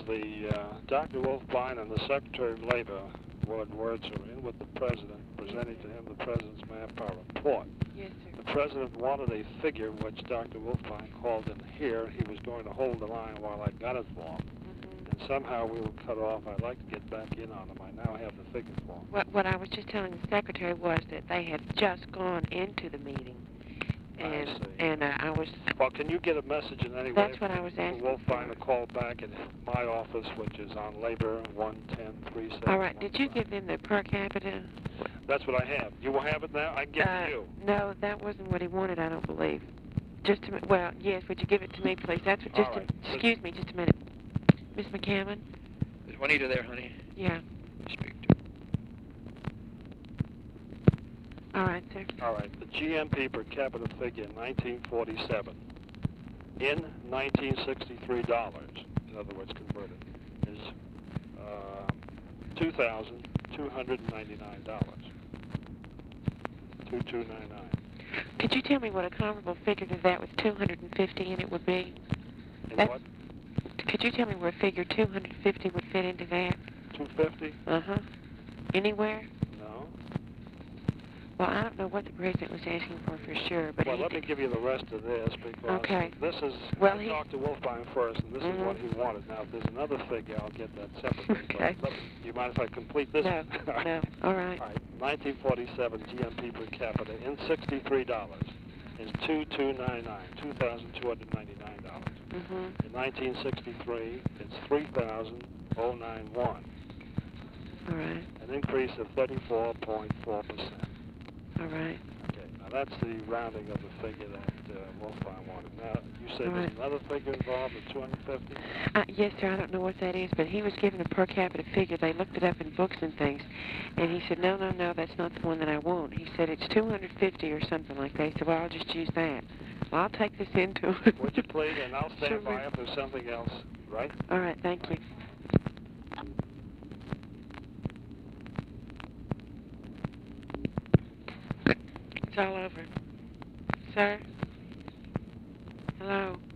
the Dr. Wolfbein and the Secretary of Labor, Ward Wertz, were in with the President, presenting to him the President's manpower report. Yes, sir. The President wanted a figure which Dr. Wolfbein called in here. He was going to hold the line while I got it for him. And somehow we were cut off. I'd like to get back in on him. I now have the figure for him. What I was just telling the Secretary was that they had just gone into the meeting. And I was... Well, can you get a message in any way? That's what I was asking. Wolfbein to call back at my office, which is on Labor 11037. All right. Did you give them the per capita? That's what I have. You will have it now? I can give it to you. No, that wasn't what he wanted, I don't believe. Just a well, yes, would you give it to me, please? That's what, excuse me, just a minute. Miss McCammon? Is Juanita there, honey? Yeah. Speak to All right, sir. All right. The GMP per capita figure in 1947, in 1963 dollars, in other words, converted, is $2,299. 2299. Could you tell me what a comparable figure to that with 250 in it would be? What? Could you tell me where figure 250 would fit into that? 250? Uh-huh. Anywhere? No. Well, I don't know what the President was asking for sure, but well, let me give you the rest of this, because this is, well, I talked to Wolfbein first, and this is what he wanted. Now, if there's another figure, I'll get that separately. Okay. But do you mind if I complete this? No, no. All right. All right. 1947 GMP per capita in $63 is $2,299, $2,299. In 1963, it's $3,091. All right. An increase of 34.4%. All right. Okay, now that's the rounding of the figure that Wolfbein wanted. Now, you said there's another figure involved at 250? Yes, sir, I don't know what that is, but he was given a per capita figure. They looked it up in books and things, and he said, no, that's not the one that I want. He said it's 250 or something like that. He said, well, I'll just use that. Well, I'll take this into it. Would you please, and I'll stand by if there's something else, right? All right, thank you. It's all over. Sir? Hello?